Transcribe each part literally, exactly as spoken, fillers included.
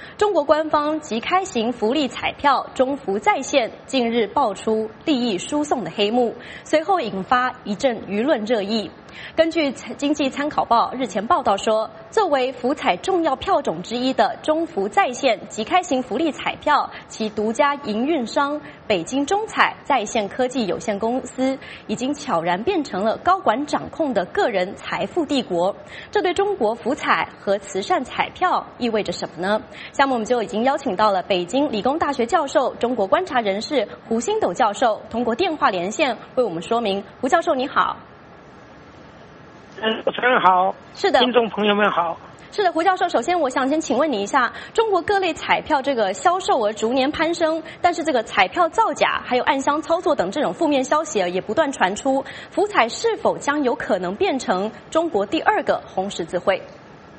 中国官方即开型福利彩票中福在线近日爆出利益输送的黑幕，随后引发一阵舆论热议。根据经济参考报日前报道说，作为福彩重要票种之一的中福在线即开型福利彩票，其独家营运商北京中彩在线科技有限公司已经悄然变成了高管掌控的个人财富帝国。这对中国福彩和慈善彩票意味着什么呢？下面我们就已经邀请到了北京理工大学教授、中国观察人士胡星斗教授，通过电话连线为我们说明。胡教授你好。 嗯，主持人好， 是的， 听众朋友们好。 是的，胡教授，首先我想先请问你一下，中国各类彩票这个销售额逐年攀升，但是这个彩票造假还有暗箱操作等这种负面消息也不断传出，福彩是否将有可能变成中国第二个红十字会？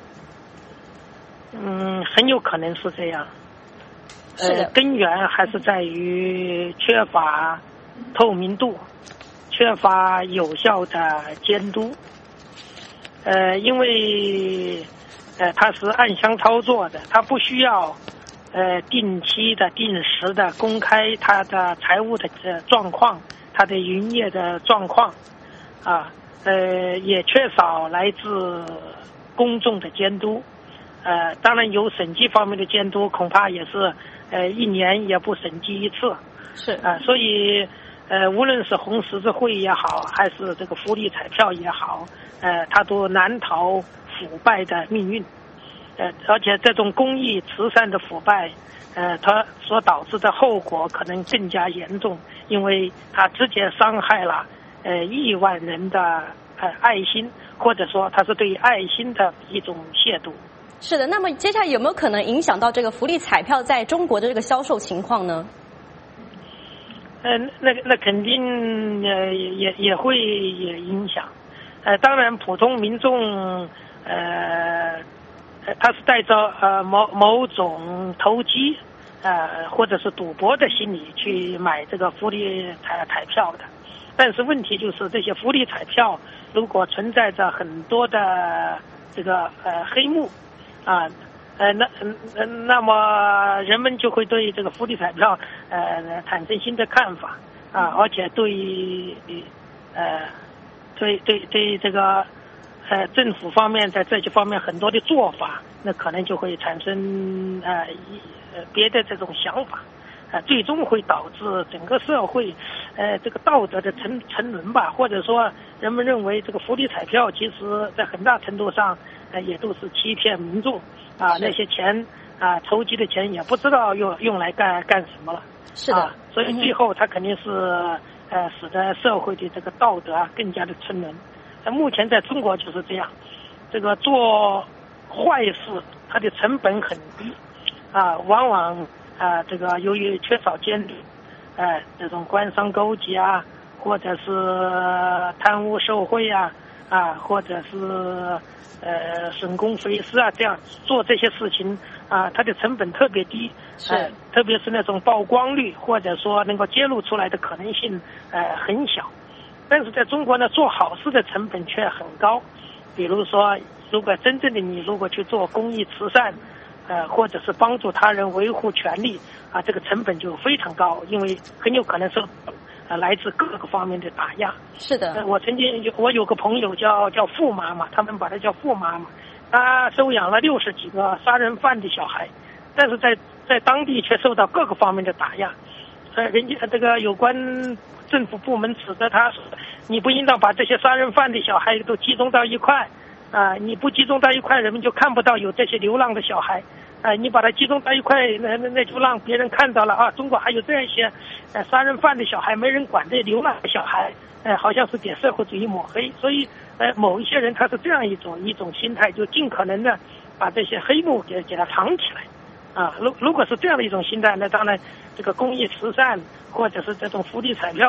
嗯，很有可能是这样。 是的， 呃，根源还是在于缺乏透明度，缺乏有效的监督。呃，因为呃它是暗箱操作的，它不需要呃定期的、定时的公开它的财务的呃状况、它的营业的状况，啊，呃也缺少来自公众的监督。呃，当然有审计方面的监督，恐怕也是呃一年也不审计一次。 是啊、呃，所以呃无论是红十字会也好，还是这个福利彩票也好。呃，它都难逃腐败的命运，呃，而且这种公益慈善的腐败，呃，它所导致的后果可能更加严重，因为它直接伤害了呃亿万人的呃爱心，或者说它是对爱心的一种亵渎。 是的，那么接下来有没有可能影响到这个福利彩票在中国的这个销售情况呢？ 呃，那那肯定呃也也会也影响。呃，当然，普通民众，呃，他是带着呃某某种投机，呃，或者是赌博的心理去买这个福利彩彩票的。但是问题就是，这些福利彩票如果存在着很多的这个呃黑幕，啊，呃，那呃那么人们就会对这个福利彩票呃产生新的看法啊，而且对呃。对对对，这个呃政府方面在这些方面很多的做法，那可能就会产生呃一呃别的这种想法，呃最终会导致整个社会呃这个道德的沉沉沦吧，或者说人们认为这个福利彩票其实在很大程度上呃也都是欺骗民众啊，那些钱啊筹集的钱也不知道用用来干干什么了， 是的， 啊，所以最后它肯定是。呃，使得社会的这个道德啊更加的沉沦。那目前在中国就是这样，这个做坏事它的成本很低，啊，往往啊这个由于缺少监督，呃，这种官商勾结啊，或者是贪污受贿啊，啊，或者是呃损公肥私啊，这样做这些事情啊，它的成本特别低。 是、 呃，特别是那种曝光率或者说能够揭露出来的可能性呃很小，但是在中国呢，做好事的成本却很高。比如说，如果真正的你如果去做公益慈善，呃，或者是帮助他人维护权利啊，这个成本就非常高，因为很有可能是呃来自各个方面的打压。 是的， 呃、我曾经有我有个朋友叫叫傅妈妈，他们把她叫傅妈妈，她收养了六十几个杀人犯的小孩，但是在在当地却受到各个方面的打压，呃，人家这个有关政府部门指责他说，你不应当把这些杀人犯的小孩都集中到一块，啊、呃，你不集中到一块，人们就看不到有这些流浪的小孩，啊、呃，你把它集中到一块，那那那就让别人看到了啊，中国还有这样一些呃杀人犯的小孩没人管的流浪的小孩，呃，好像是给社会主义抹黑，所以呃某一些人他是这样一种一种心态，就尽可能的把这些黑幕给给它藏起来。啊，如如果是这样的一种心态，那当然这个公益慈善或者是这种福利彩票的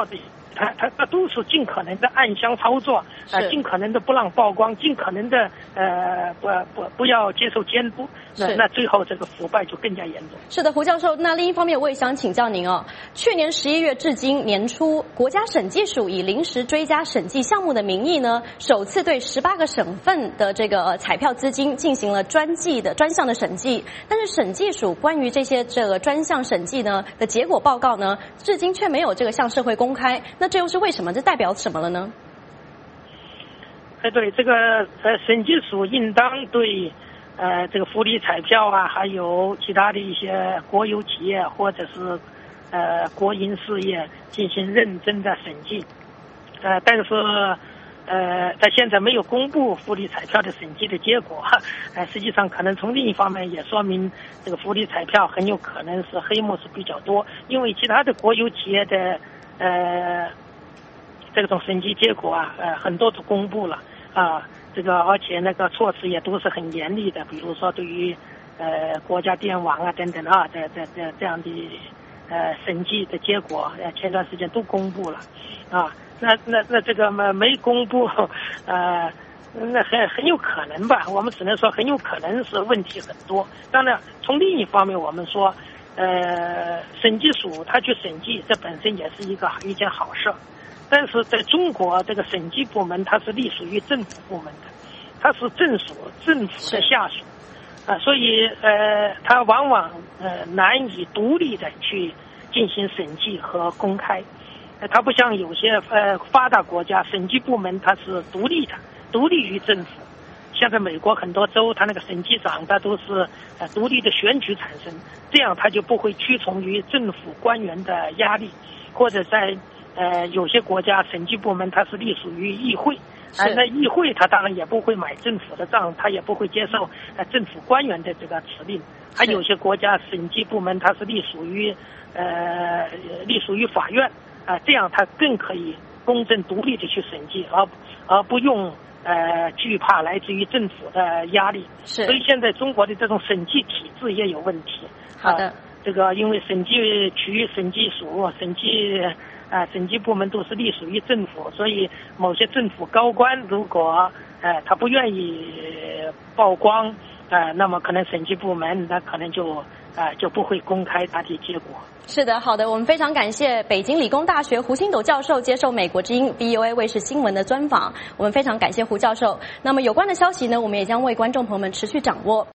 他他他都是尽可能的暗箱操作，啊、呃，尽可能的不让曝光，尽可能的呃不不不要接受监督，那那最后这个腐败就更加严重。 是的，胡教授。那另一方面，我也想请教您哦，去年十一月至今年初，国家审计署以临时追加审计项目的名义呢，首次对十八个省份的这个彩票资金进行了专计的专项的审计，但是审计署关于这些这个专项审计呢的结果报告呢，至今却没有这个向社会公开。那这又是为什么？这代表什么了呢？ 哎，对，这个呃，审计署应当对呃这个福利彩票啊，还有其他的一些国有企业或者是呃国营事业进行认真的审计，呃，但是呃，他现在没有公布福利彩票的审计的结果，呃，实际上可能从另一方面也说明这个福利彩票很有可能是黑幕是比较多，因为其他的国有企业的呃这种审计结果啊，呃，很多都公布了啊，这个而且那个措施也都是很严厉的，比如说对于呃国家电网啊等等啊，这这这这样的呃审计的结果，呃前段时间都公布了啊。那那那这个没没公布，呃，那很很有可能吧？我们只能说很有可能是问题很多。当然，从另一方面，我们说，呃，审计署他去审计，这本身也是一个一件好事。但是在中国，这个审计部门它是隶属于政府部门的，它是政属政府的下属，啊、呃，所以呃，它往往呃难以独立的去进行审计和公开。它不像有些呃发达国家，审计部门它是独立的，独立于政府。像在美国很多州，它那个审计长他都是呃独立的选举产生，这样他就不会屈从于政府官员的压力，或者在呃有些国家审计部门它是隶属于议会，啊、呃，那议会它当然也不会买政府的账，它也不会接受呃政府官员的这个指令。还有些国家审计部门它是隶属于呃隶属于法院。啊、呃，这样他更可以公正独立的去审计，而而不用呃惧怕来自于政府的压力。 是， 所以现在中国的这种审计体制也有问题。 好的， 呃、这个因为审计区、审计署、审计啊、呃、审计部门都是隶属于政府，所以某些政府高官如果呃他不愿意曝光，呃，那么可能审计部门那可能就啊、呃、就不会公开它的结果。 是的，好的，我们非常感谢北京理工大学胡星斗教授接受美国之音 V O A 卫视新闻的专访，我们非常感谢胡教授。那么有关的消息呢，我们也将为观众朋友们持续掌握。